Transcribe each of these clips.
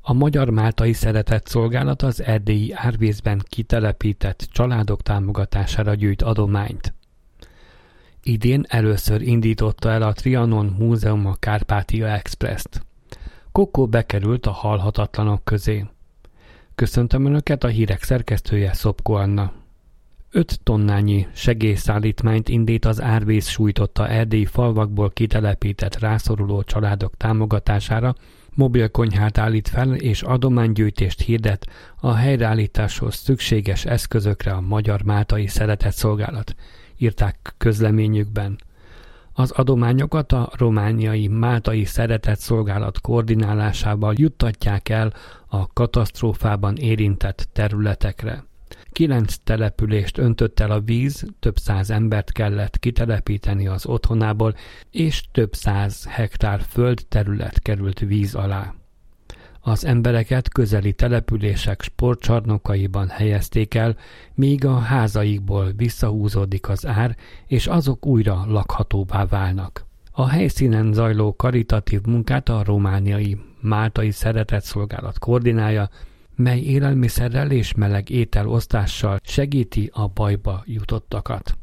A Magyar-Máltai Szeretetszolgálat az erdélyi árvízben kitelepített családok támogatására gyűjt adományt. Idén először indította el a Trianon Múzeum a Kárpátia Express-t. Kokó bekerült a halhatatlanok közé. Köszöntöm Önöket, a hírek szerkesztője Szopko Anna. 5 tonnányi segélyszállítmányt indít az árvíz sújtotta erdélyi falvakból kitelepített rászoruló családok támogatására, mobilkonyhát állít fel és adománygyűjtést hirdet a helyreállításhoz szükséges eszközökre a Magyar-Máltai Szeretetszolgálat, írták közleményükben. Az adományokat a romániai Máltai Szeretetszolgálat koordinálásával juttatják el a katasztrófában érintett területekre. 9 települést öntött el a víz, több száz embert kellett kitelepíteni az otthonából, és több 100 hektár földterület került víz alá. Az embereket közeli települések sportcsarnokaiban helyezték el, míg a házaikból visszahúzódik az ár, és azok újra lakhatóvá válnak. A helyszínen zajló karitatív munkát a romániai Máltai Szeretetszolgálat koordinálja, mely élelmiszerrel és meleg ételosztással segíti a bajba jutottakat.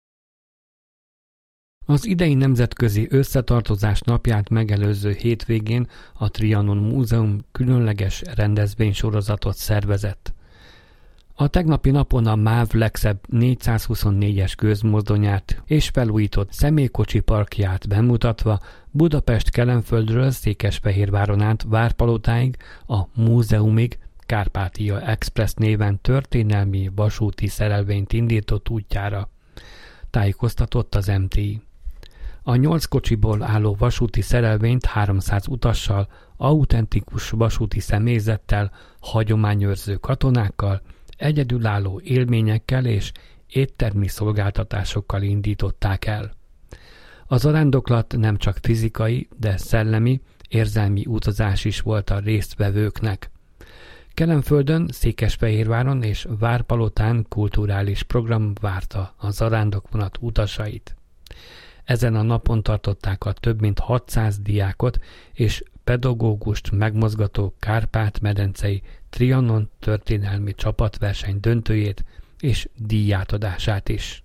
Az idei nemzetközi összetartozás napját megelőző hétvégén a Trianon Múzeum különleges rendezvénysorozatot szervezett. A tegnapi napon a MÁV legszebb 424-es gőzmozdonyát és felújított személykocsi parkját bemutatva Budapest Kelenföldről Székesfehérváron át Várpalotáig a múzeumig Kárpátia Express néven történelmi vasúti szerelvényt indított útjára, tájékoztatott az MTI. A 8 kocsiból álló vasúti szerelvényt 300 utassal, autentikus vasúti személyzettel, hagyományőrző katonákkal, egyedülálló élményekkel és éttermi szolgáltatásokkal indították el. A zarándoklat nem csak fizikai, de szellemi, érzelmi utazás is volt a résztvevőknek. Kelenföldön, Székesfehérváron és Várpalotán kulturális program várta a zarándokvonat utasait. Ezen a napon tartották a több mint 600 diákot és pedagógust megmozgató Kárpát-medencei Trianon történelmi csapatverseny döntőjét és díjátadását is.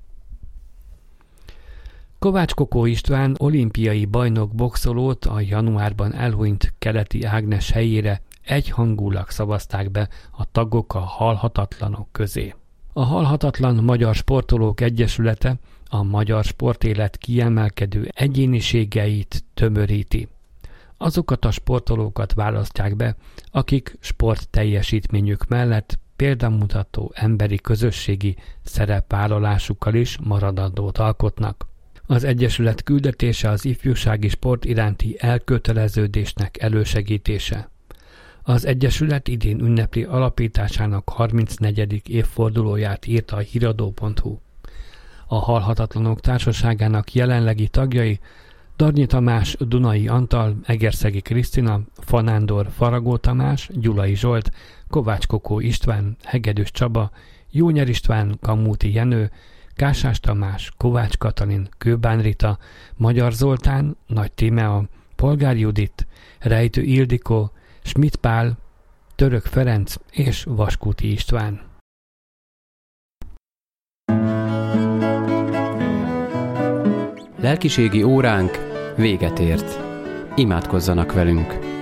Kovács Kokó István olimpiai bajnok boxolót a januárban elhunyt Keleti Ágnes helyére egyhangulag szavazták be a tagok a halhatatlanok közé. A Halhatatlan Magyar Sportolók Egyesülete a magyar sportélet kiemelkedő egyéniségeit tömöríti. Azokat a sportolókat választják be, akik sportteljesítményük mellett példamutató emberi közösségi szerepvállalásukkal is maradandót alkotnak. Az Egyesület küldetése az ifjúsági sport iránti elköteleződésnek elősegítése. Az Egyesület idén ünnepli alapításának 34. évfordulóját, írta a híradó.hu. A Halhatatlanok Társaságának jelenlegi tagjai Darnyi Tamás, Dunai Antal, Egerszegi Krisztina, Fanándor Faragó Tamás, Gyulai Zsolt, Kovács Kokó István, Hegedűs Csaba, Jónyer István, Kamúti Jenő, Kásás Tamás, Kovács Katalin, Kőbán Rita, Magyar Zoltán, Nagy Tímea, Polgár Judit, Rejtő Ildikó, Schmidt Pál, Török Ferenc és Vaskuti István. Lelkiségi óránk véget ért. Imádkozzanak velünk!